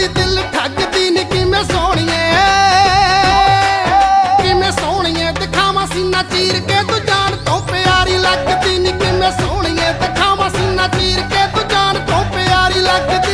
दिल ठगदी नी किवें सोहणीए किवें सोहणीए दिखावां सीना चीर के तू जान तो प्यारी लगदी नी किवें सोहणीए दिखावां सीना चीर के तू जान तो प्यारी लगदी।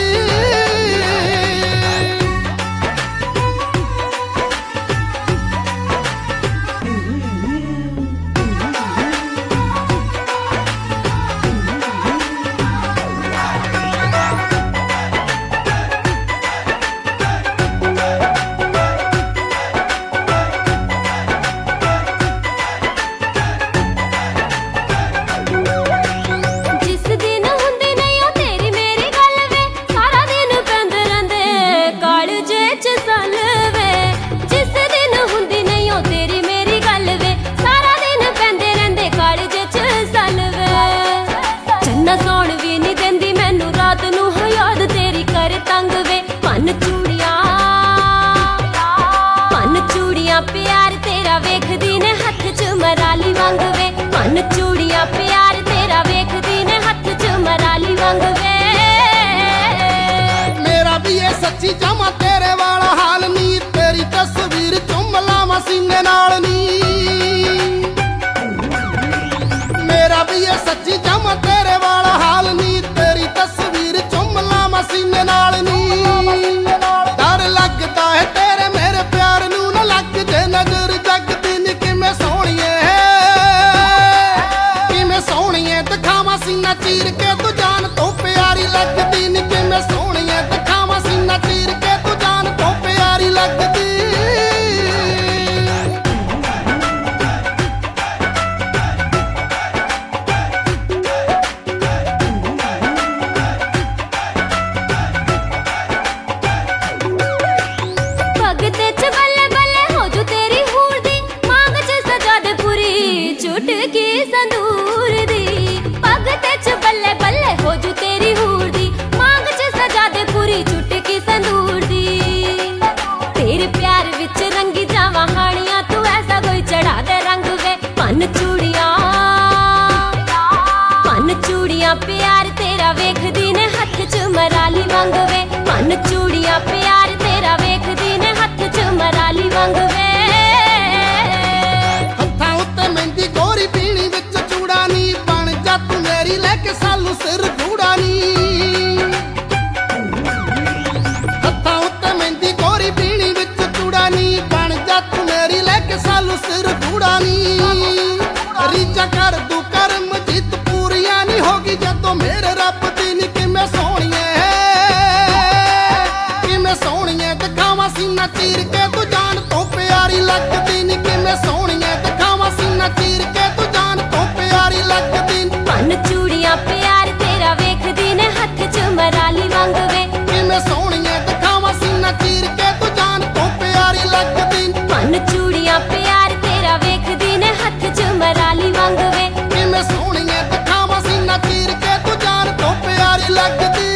प्यार तेरा वेखदी ने हथ च मराली वांग वे मन चूड़ियां प्यार तेरा वेखदी ने हथ च मराली वांग वे। मेरा भी ये सच्ची जामा तेरे वाला हाल नी तेरी तस्वीर चुम लावां सीने नाल नी। मेरा भी ये सच्ची जामा तेरे वाला हाल नी तेरी तस्वीर चुम लावां सीने नाल नी। डर लगदा है तेरे मेरे प्यार नू ना लग जे नजर जगदी नी किवें सोहणीए किवें सोहणीए दिखावां सीना चीर के तू जान तो प्यारी लगदी नी किवें सोहणीए दिखावां सीना चीर के तू जान तो प्यारी लगदी। चुटकी संदूर दी पग ते च बल्ले बल्ले हो जू तेरी हूर दी मांग च सजा दे पूरी चुटकी संदूर दी। तेरे प्यार विच रंगी जावां हानियां तू ऐसा कोई चढ़ा दे रंग वे मन चूड़ियां प्यार तेरा वेखदी ने हथ च मराली वांग वे मन चूड़ियां प्यार तेरा वेखदी ने हथ च मराली वांग वे। सालू सिर गूड़ा नी हत्थां उत्ते मेहंदी गोरी पीनी विच चूड़ा नी बन जा तू मेरी लेके सालू सिर गूड़ा नी। रीचा कर तू करम जित पूरियां नी होगी जदों मेरे रब दी नी किवें सोहणीए दिखावां सीना चीर के तू जान तो प्यारी लगदी नी किवें सोहणीए दिखावां सीना चीर के तू जान तो प्यारी लगदी। मन चूड़ियां प्यार तेरा वेखदी ने हथ च मराली वांग वे किवें सोहणीए दिखावां सीना चीर के तू जान तो प्यारी लगदी। मन चूड़ियां प्यार तेरा वेखदी ने हथ च मराली वांग वे किवें सोहणीए दिखावां सीना चीर के तू जान तो प्यारी लगदी।